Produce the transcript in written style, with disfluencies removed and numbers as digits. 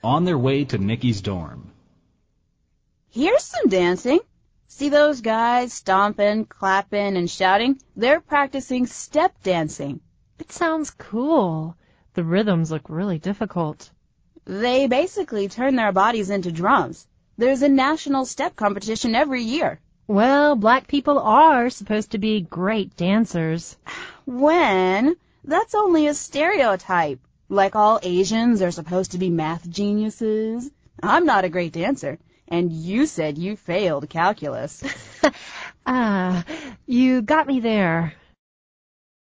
on their way to Nikki's dorm. Here's some dancing. See those guys stomping, clapping, and shouting? They're practicing step dancing. It sounds cool. The rhythms look really difficult. They basically turn their bodies into drums. There's a national step competition every year. Well, black people are supposed to be great dancers. When? That's only a stereotype. Like all Asians are supposed to be math geniuses. I'm not a great dancer, and you said you failed calculus. You got me there.